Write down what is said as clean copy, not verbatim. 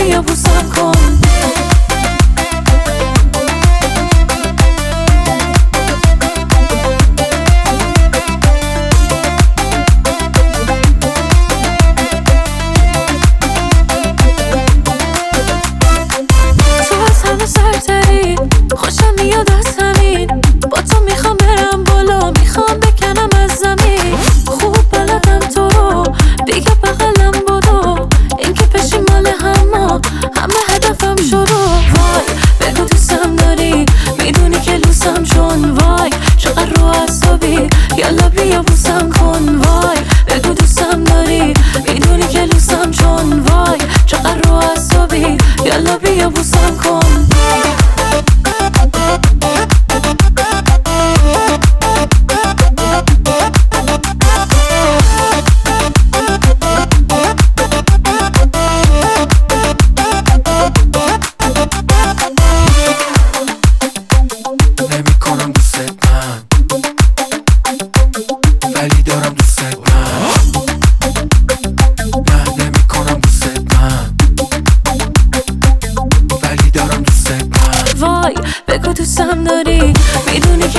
بیا بوسم کن. سرتری خوشم میاد از همین، با تو میخوام برم بالا، میخوام بکنم از زمین. خوب بلدم تو رو دیگه بغلم بدو، این که پیشی مال همه هدفم شروع. وای بگو دوستم داری، میدونی که لوسم چون وای چقدر رو عصبی، یالا بیا بوسم کن. وای بگو دوستم داری، میدونی که لوسم چون وای چقدر رو عصبی، یالا بیا بوسم کن. نمیکنم دوست من ولی دارم دوست من. نه نمیکنم دوست من ولی دارم دوست من. وای بگو دوستم داری، میدونی